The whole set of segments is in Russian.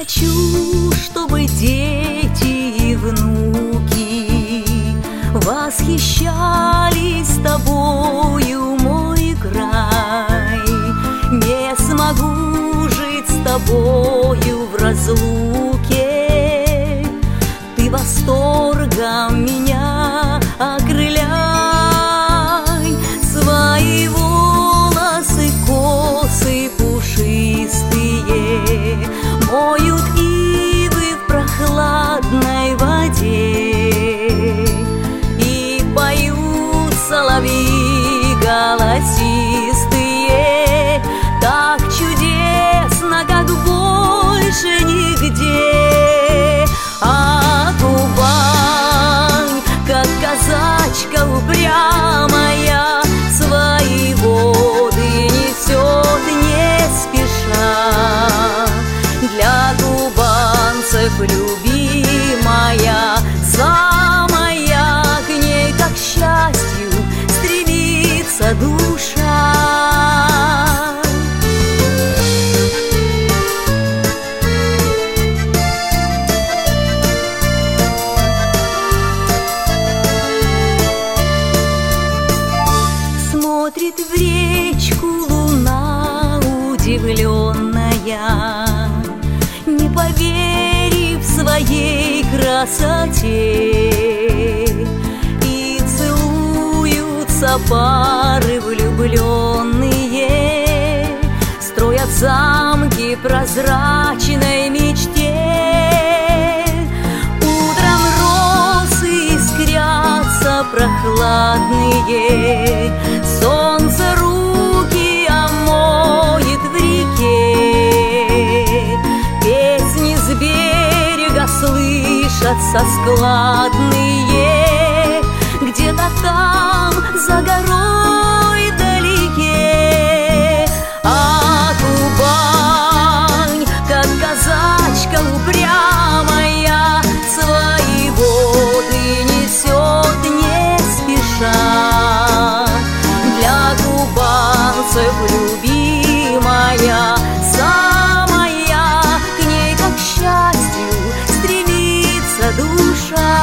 хочу, чтобы дети и внуки восхищались тобою, мой край. Не смогу жить с тобою в разлуке, ты восторгом меня окрыляй. Свои волосы, косы пушистые моют ивы в прохладной воде, и поют соловьи голосистые так чудесно, как больше нигде. А Кубань, как казачка упрямая, свои воды несет не спеша. Для кубанцев любимая, самая, к ней как к счастью стремится душа. Смотрит в речку луна удивленная, не поверив своей красоте, и целуются пары влюбленные, строят замки прозрачной мечте. Утром росы искрятся прохладные, солнце руки омоет в реке, песни с берега слышатся складные, где-то там за горой вдалеке. А Кубань, как казачка упрямая, свои воды несет не спеша. Для кубанцев любимая, самая, к ней как к счастью стремится душа.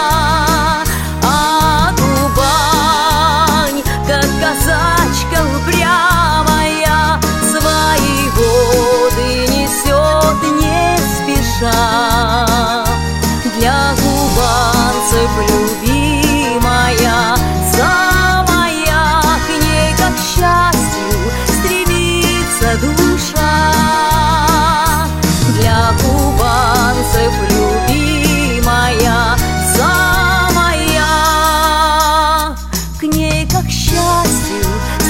А Кубань, как казачка упрямая, свои воды несет не спеша. Для кубанцев любимая, самая, к ней как к счастью стремится душа. Для кубанцев любимая, самая, к ней как к счастью